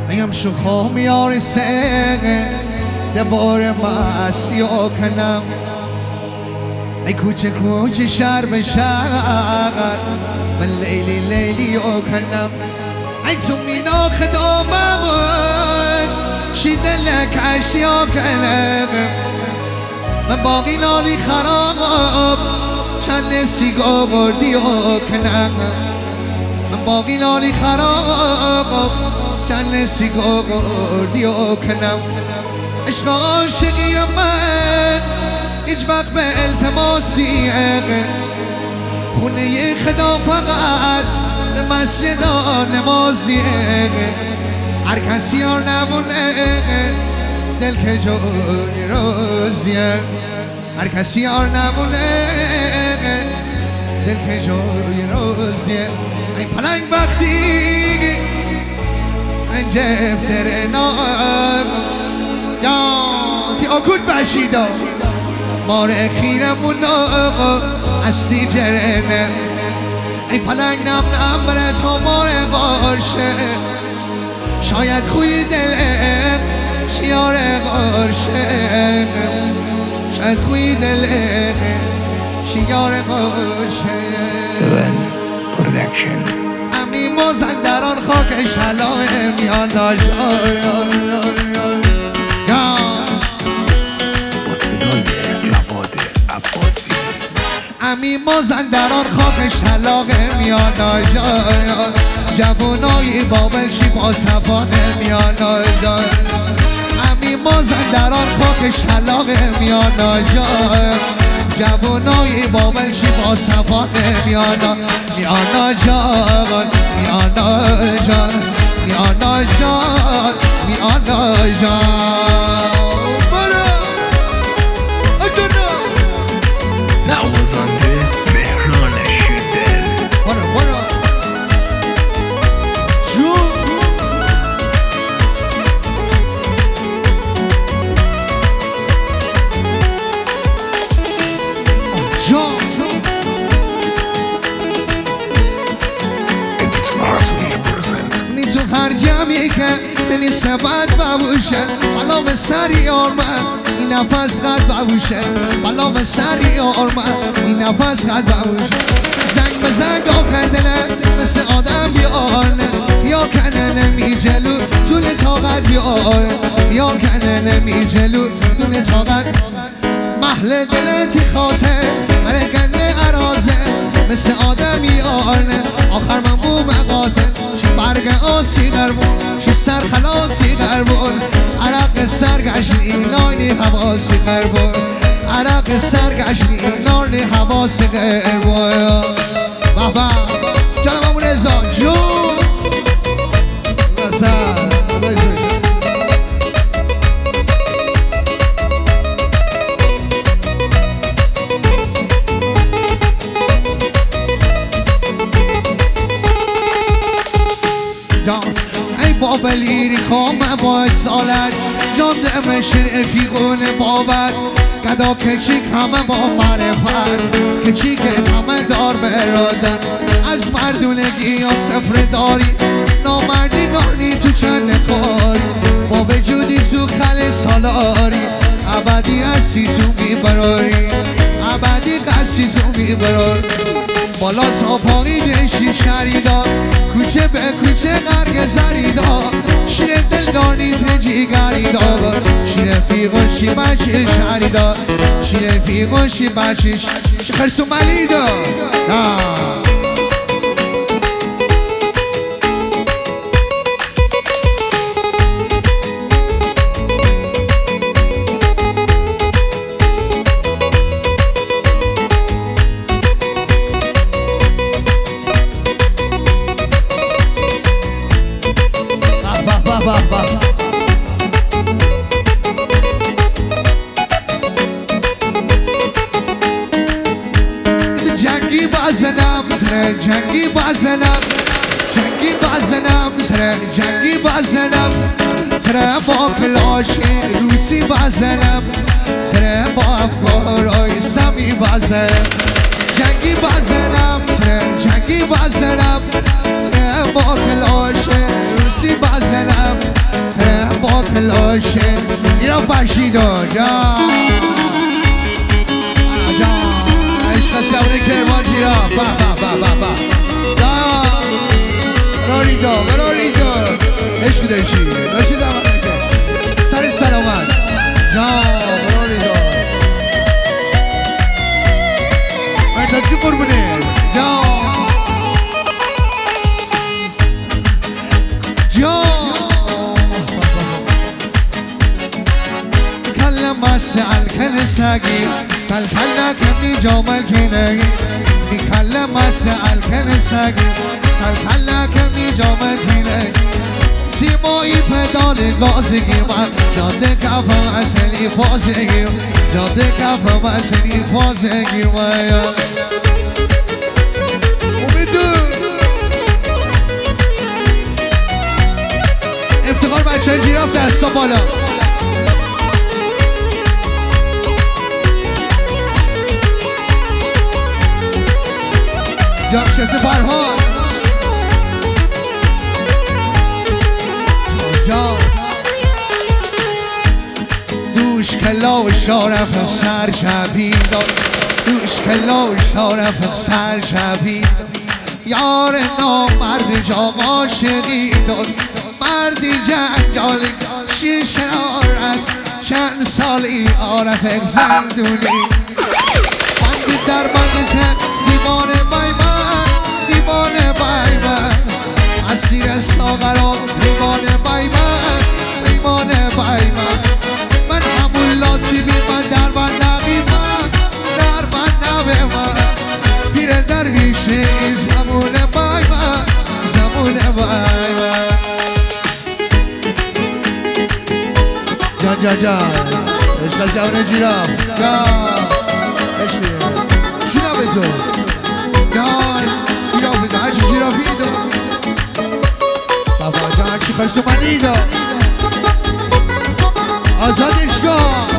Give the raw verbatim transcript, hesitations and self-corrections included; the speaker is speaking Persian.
میگم شو خو میاری سقه دبار مسیا کنم ای کوچه کوچه شهر به شهر من لیلی لیلی او کنم ای تو مینا خدامم شیده لک اشیا کنم من باقی نالی خراب چند سیگار دیو کنم من باقی نالی خراب چند سیگار دیو کنم عشق عاشقی من هیچ وقت به التماسی خونه خدا فقط به مسجد نمازی هر کسی ها نمونه دل که جای روزیه هر کسی ها نمونه دل که جای روزیه این پلنگ وقتی من جفتر نام یا تی آکود بشیدا ماره خیرمون اصلی جرنه ای پلنگ نم نم بره تا ماره باشه شاید خوی دله شیاره باشه شاید خوی دله شیاره باشه سون پرودکشن امی مازندران خاکش حلاه میان ناجای امی مازندران خاکش طلاقه میان آجای جوانای بابلشی با صفانه میان آجای امی مازندران خاکش طلاقه میان آجای جوانای بابلشی با صفانه میان میان آجای میان آجای میان آجای میان آجای نوازنده مهران شدل برو برو جون جون ادیت مراسمی پرزنت نی تو هر جمعی که دنی سبت ببوشه بالا به سری آرمن این نفس قد ببوشه بالا به سری آرمن این نفس قد ببوشه زنگ به زنگ آب کردنه مثل آدم بیارنه یا کنه نمی جلو طول طاقت بیاره یا کنه نمی جلو طول طاقت محل دلتی خاطر من گنده عرازه مثل آدم بیارنه آخر من بو مقاتل شی برگ آسی قربون شی سر خلاصی قربون عرق سرگشنی نانی حواسی قربون عرق سرگشنی نانی حواسی قربون بابا جانم همون ازا جون رسل ای بابلیری خامه با اصالت جان دمشن افیقون بابت گدا کچیک همه با معرفت کچیک همه دار برادن از مردونگی یا سفر داری نامردی نانی تو چند خاری با وجودی تو خل سالاری ابدی هستی تو میبراری ابدی قصی تو میبراری بالا تا پایین شی شریدا کوچه به کوچه غرق زریدا شیر دلدانی تنجی گریدا شیر فیقوشی بچه شریدا شیر فیقوشی بچه خرسو ملیدا جنگی بازنم تره جنگی بازنم جنگی بازنم تره جنگی بازنم تره با کلاشی روسی بازنم تره با افکارای سمی بازنم جنگی بازنم تره جنگی بازنم تره با کلاشی روسی بازنم باشه اینا فرشیدو جان جان عشق شبونه کرمان جیرا با با با با با جان براریدو براریدو عشق داشتی داشتی زمان نکن سر سلامت جان براریدو مرتد که قربونه جان جان كلم مسعى الكنساقي فالفلا كمي جوم الكناقي كلم مسعى الكنساقي فالفلا كمي جوم الكناقي سيموي فدال غازقي ما جاده كفم عسلي فازقي جاده كفم عسلي فازقي ما ومدون افتقار بچه جیراف دستا بالا جمشت فرهاد جان دوش کلا و شارف سر شبید دوش کلا و شارف سر شبید یار نامرد جا عاشقی داد مردی جنجالی شیش آرد چند سالی عارف زندونی بند در بند زن دیوانه بای من دیوانه بای من اسیر ساغرا دیوانه بای من دیوانه بای من من همون لاتی بی من در من نبی من در من نبی من پیر درویشه زمونه بای من زمونه بای من جان جان جان عشق جان جیرام جان عشق شنا بزو جان جیرام بزو هرچی جیرافی دو بابا جان هرچی خرسو منی دو آزاد اشگاه